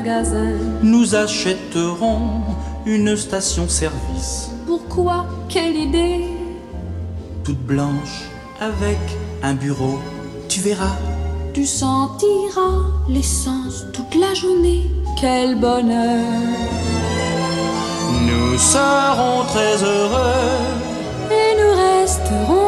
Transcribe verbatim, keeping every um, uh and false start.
magasin. Nous achèterons une station-service. Pourquoi? Quelle idée? Toute blanche, avec un bureau, tu verras. Tu sentiras l'essence toute la journée. Quel bonheur! Nous serons très heureux Et nous resterons